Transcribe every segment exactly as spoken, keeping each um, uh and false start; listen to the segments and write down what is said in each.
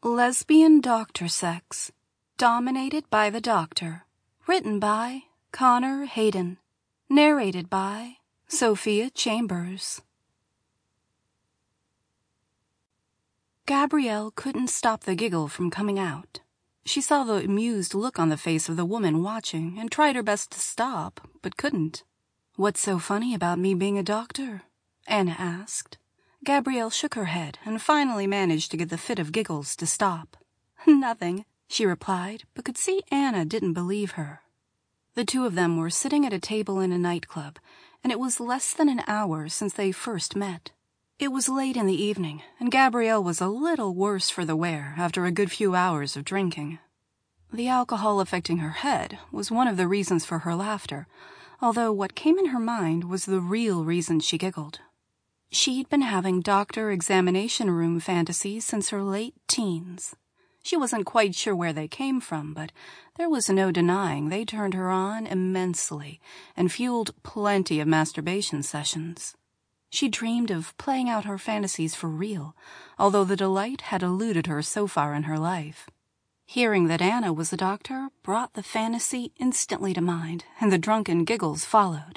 Lesbian Doctor Sex, Dominated by the Doctor, written by Connor Hayden, narrated by Sophia Chambers. Gabrielle couldn't stop the giggle from coming out. She saw the amused look on the face of the woman watching and tried her best to stop, but couldn't. "What's so funny about me being a doctor?" Anna asked. Gabrielle shook her head and finally managed to get the fit of giggles to stop. "Nothing," she replied, but could see Anna didn't believe her. The two of them were sitting at a table in a nightclub, and it was less than an hour since they first met. It was late in the evening, and Gabrielle was a little worse for the wear after a good few hours of drinking. The alcohol affecting her head was one of the reasons for her laughter, although what came in her mind was the real reason she giggled. She'd been having doctor examination room fantasies since her late teens. She wasn't quite sure where they came from, but there was no denying they turned her on immensely and fueled plenty of masturbation sessions. She dreamed of playing out her fantasies for real, although the delight had eluded her so far in her life. Hearing that Anna was a doctor brought the fantasy instantly to mind, and the drunken giggles followed.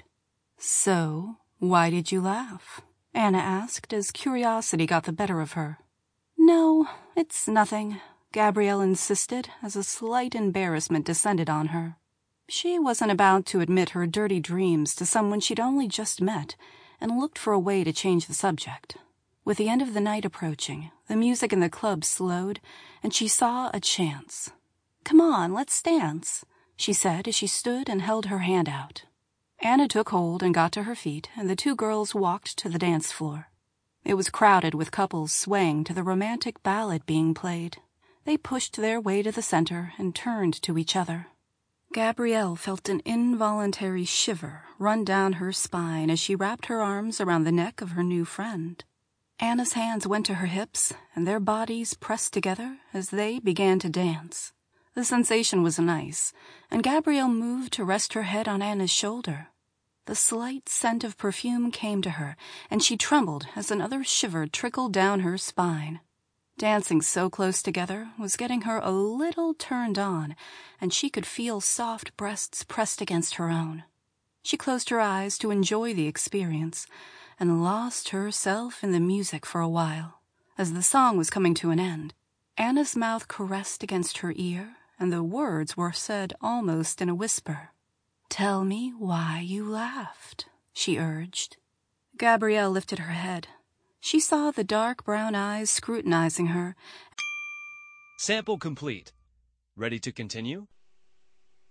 "So, why did you laugh?" Anna asked as curiosity got the better of her. "No, it's nothing," Gabrielle insisted as a slight embarrassment descended on her. She wasn't about to admit her dirty dreams to someone she'd only just met, and looked for a way to change the subject. With the end of the night approaching, the music in the club slowed, and she saw a chance. "Come on, let's dance," she said as she stood and held her hand out. Anna took hold and got to her feet, and the two girls walked to the dance floor. It was crowded with couples swaying to the romantic ballad being played. They pushed their way to the center and turned to each other. Gabrielle felt an involuntary shiver run down her spine as she wrapped her arms around the neck of her new friend. Anna's hands went to her hips, and their bodies pressed together as they began to dance. The sensation was nice, and Gabrielle moved to rest her head on Anna's shoulder. The slight scent of perfume came to her, and she trembled as another shiver trickled down her spine. Dancing so close together was getting her a little turned on, and she could feel soft breasts pressed against her own. She closed her eyes to enjoy the experience, and lost herself in the music for a while. As the song was coming to an end, Anna's mouth caressed against her ear, and the words were said almost in a whisper. "Tell me why you laughed," she urged. Gabrielle lifted her head. She saw the dark brown eyes scrutinizing her. Sample complete. Ready to continue?